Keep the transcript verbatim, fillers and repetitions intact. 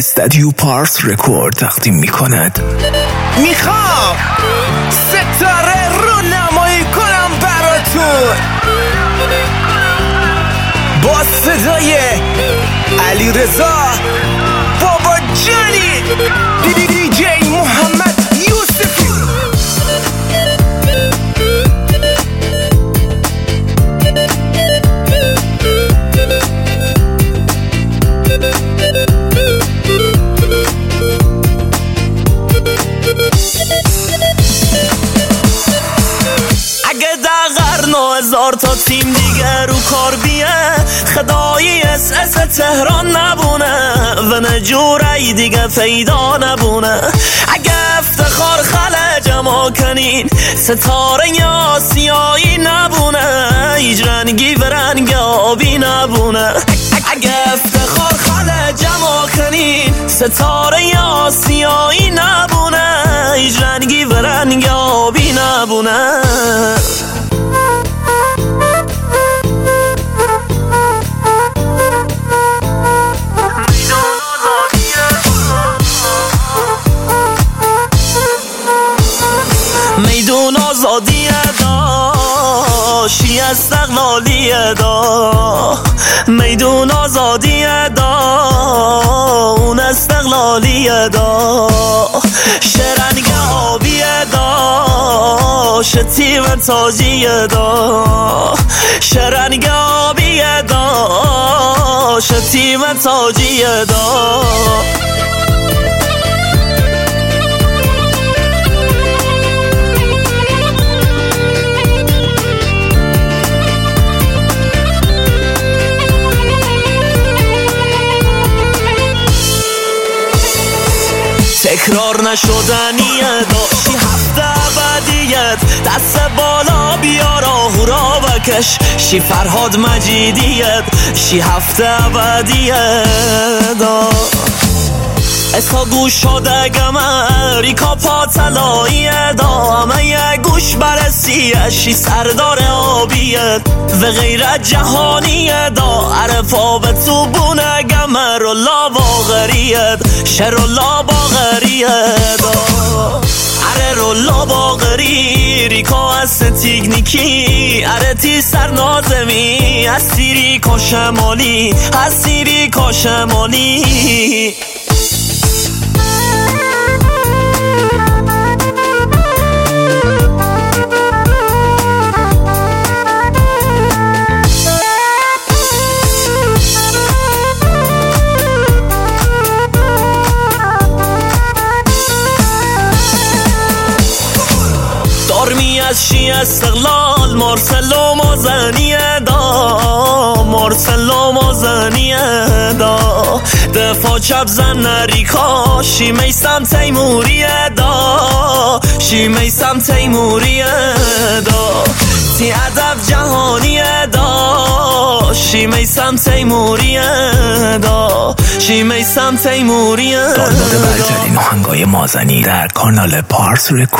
استودیو پارس رکورد تقدیم می کند. میخوام ستاره رو نمایی کنم براتون با صدای علی رضا بابا جانی دی دی جی محمد یوسفی. هزار تا تیم دیگه رو کار بیه خدایی اس اس تهران نبونه و نجوری دیگه پیدا نبونه. اگه افتخار خلج ما کنین ستاره یا سیایی نبونه هیچ رنگی و رنگ آبی نبونه. اگه افتخار خلج ما کنین ستاره یا سیایی نبونه هیچ رنگی و رنگ آبی نبونه. میدون آزادی دا شی استقلالی دا میدون آزادی دا اون استقلالی دا شرنگ آبی دا شتیم تاجی دا شرنگ آبی دا شتیم تاجی دا. تکرار نشدنیه داشتی هفته ابدیت دست بالا بیار آهورا بکش شی فرهاد مجیدیت شی هفته ابدیت دا اسا گوش شده گمریکا پاتلاییه دا همه یه گوش برسیه شی سردار آبیت و غیرت جهانیه دا عرفا به تو بونه گمر و لا باغریت شر و لا باغریت دا اره رو لا باغری ریکا از تیکنیکی اره تی سرنازمی هستیری کاشمالی هستیری کاشمالی. دارمی از شی استقلال مارسلو مازنیه دا مارسلو مازنیه دا دفاع چپ زن نریکا شی میسم تیموریه دا شی میسم تیموریه دا تی ادب جهانیه دا شی میسم تیموریه دا شی میسم تیموریه. دانلود برترین آهنگای مازنی در کانال پارس رکورد.